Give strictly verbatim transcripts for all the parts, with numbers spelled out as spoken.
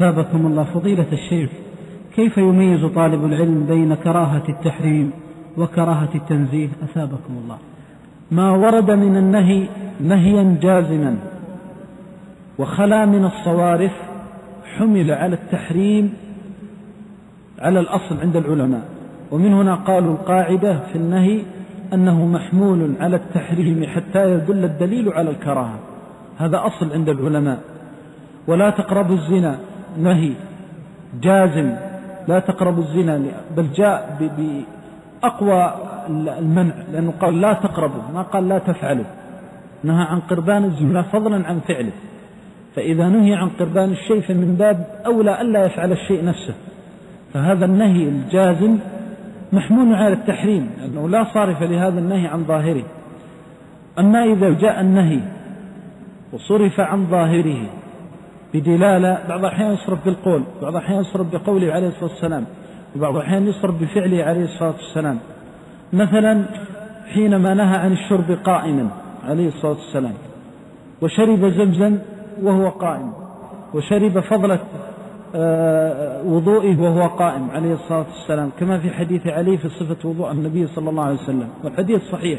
أثابكم الله. فضيلة الشيخ، كيف يميز طالب العلم بين كراهة التحريم وكراهة التنزيه؟ أثابكم الله. ما ورد من النهي نهيا جازما وخلا من الصوارف حمل على التحريم على الأصل عند العلماء، ومن هنا قالوا القاعدة في النهي أنه محمول على التحريم حتى يدل الدليل على الكراهة، هذا أصل عند العلماء. ولا تقربوا الزنا نهي جازم، لا تقربوا الزنا، بل جاء بأقوى المنع، لأنه قال لا تقربوا، ما قال لا تفعلوا، نهى عن قربان الزنا فضلا عن فعله. فإذا نهي عن قربان الشيء فمن باب أولى ألا يفعل الشيء نفسه، فهذا النهي الجازم محمول على التحريم، لأنه لا صارف لهذا النهي عن ظاهره. أما إذا جاء النهي وصرف عن ظاهره بدلالة، بعض الأحيان يصرف بالقول، بعض الأحيان يصرف بقوله عليه الصلاة والسلام، وبعض الأحيان يصرف بفعله عليه الصلاة والسلام. مثلا حينما نهى عن الشرب قائما عليه الصلاة والسلام، وشرب زمزم وهو قائم، وشرب فضلة وضوئه وهو قائم عليه الصلاة والسلام، كما في حديث علي في صفة وضوء النبي صلى الله عليه وسلم، والحديث صحيح.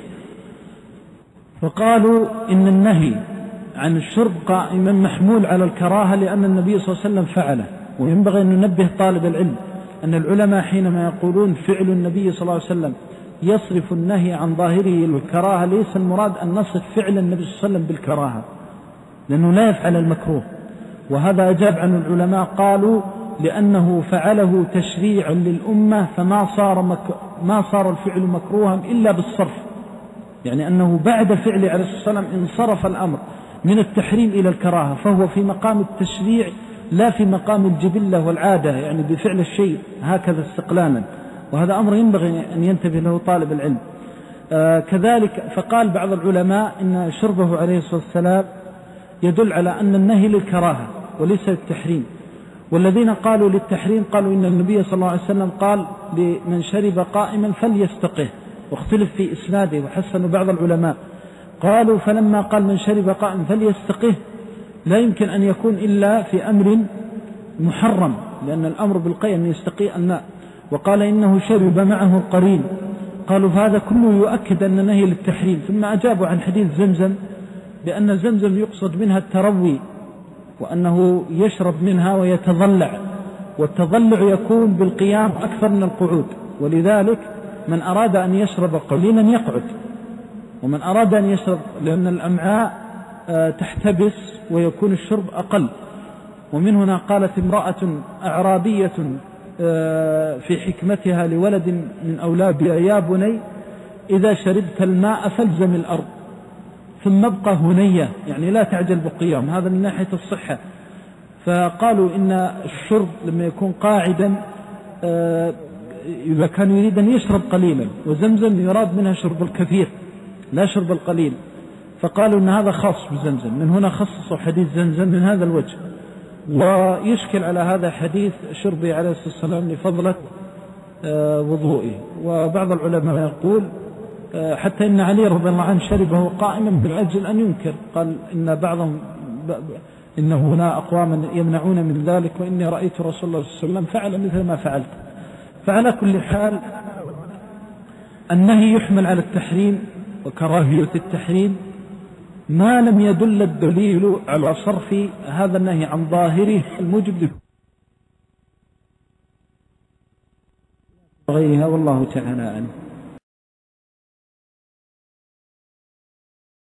فقالوا إن النهي عن الشرب قائما محمول على الكراهة لأن النبي صلى الله عليه وسلم فعله. وينبغي أن ننبه طالب العلم أن العلماء حينما يقولون فعل النبي صلى الله عليه وسلم يصرف النهي عن ظاهره الكراهة، ليس المراد أن نصف فعل النبي صلى الله عليه وسلم بالكراهة، لأنه لا يفعل المكروه. وهذا أجاب عن العلماء، قالوا لأنه فعله تشريعا للأمة، فما صار, مك... ما صار الفعل مكروها إلا بالصرف، يعني أنه بعد فعل عليه الصلاة والسلام انصرف الأمر من التحريم إلى الكراهة، فهو في مقام التشريع لا في مقام الجبلة والعادة، يعني بفعل الشيء هكذا استقلالا. وهذا أمر ينبغي أن ينتبه له طالب العلم. آه كذلك فقال بعض العلماء إن شربه عليه الصلاة والسلام يدل على أن النهي للكراهة وليس للتحريم. والذين قالوا للتحريم قالوا إن النبي صلى الله عليه وسلم قال لمن شرب قائما فليستقه، واختلف في إسناده وحسنوا بعض العلماء. قالوا فلما قال من شرب قائما فليستقه لا يمكن أن يكون إلا في أمر محرم، لأن الأمر بالقي أن يستقي الماء. وقال إنه شرب معه القرين، قالوا فهذا كله يؤكد أن نهي للتحريم. ثم أجابوا عن حديث زمزم بأن زمزم يقصد منها التروي، وأنه يشرب منها ويتضلع، والتضلع يكون بالقيام أكثر من القعود، ولذلك من أراد أن يشرب قليلا يقعد، ومن أراد أن يشرب، لأن الأمعاء تحتبس ويكون الشرب أقل. ومن هنا قالت امرأة أعرابية في حكمتها لولد من أولادها يا بني إذا شربت الماء فالزم الأرض ثم ابقى هنية، يعني لا تعجل بالقيام، هذا من ناحية الصحة. فقالوا إن الشرب لما يكون قاعدا إذا كان يريد أن يشرب قليلا، وزمزم يراد منها شرب الكثير لا شرب القليل، فقالوا إن هذا خاص بزمزم، من هنا خصصوا حديث زمزم من هذا الوجه. ويشكل على هذا حديث شربه عليه الصلاة والسلام لفضلة وضوئه. وبعض العلماء يقول حتى إن علي رضي الله عنه شربه قائما بالعجل أن ينكر، قال إن بعضهم إن هنا أقواما يمنعون من ذلك، وإني رأيت رسول الله صلى الله عليه وسلم فعل مثل ما فعلت. فعلى كل حال النهي يحمل على التحريم وكراهية التحريم ما لم يدل الدليل على صرف هذا النهي عن ظاهره الموجب غيرها، والله تعالى أعلم.